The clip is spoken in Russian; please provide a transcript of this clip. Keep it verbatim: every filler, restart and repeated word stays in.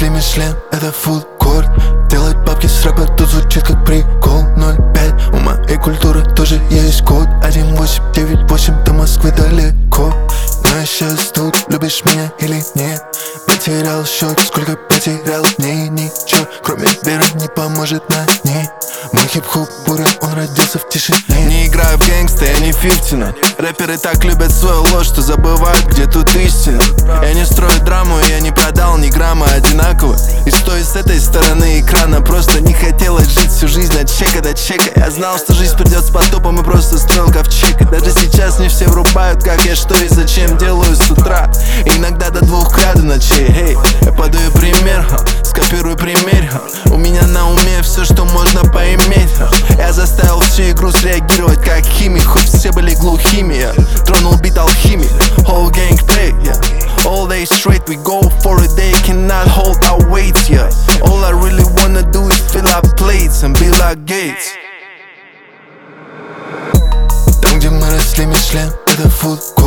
выросли Мишлен, это фудкорт. Делать бабки с рэпа тут звучит как прикол. Ноль пять, у моей культуры тоже есть код. Один восемь девять восемь, до Москвы далеко. Но я сейчас тут, любишь меня или нет? Потерял счет, сколько потерял дней. Ничего, кроме веры, не поможет на ней. Мой хип-хоп буря, он родился в тишине. Не играю в гэнгста, я не фифтина. Рэперы так любят свою ложь, что забывают, где тут истина. Я не строю драму, я не продал ни грамма одинаково. И стоя с этой стороны экрана, просто не хотелось жить всю жизнь от чека до чека. Я знал, что жизнь придет с потопом и просто строил ковчег. И даже сейчас не все врубают, как я что и зачем делаю с утра. И иногда до двух кряду ночей. Эй, я подаю пример, ха, скопирую примерь, ха. У меня на уме все, что можно поиметь, ха. Я заставил всю игру среагировать как химик, хоть все были глухими. Я тронул бит алхимик, whole gang play, yeah. All day straight, we go for it, they cannot hold our weight, yeah. All I really wanna do is fill up plates and be like Gates. Там, где мы росли Мишлен, это фудкорт.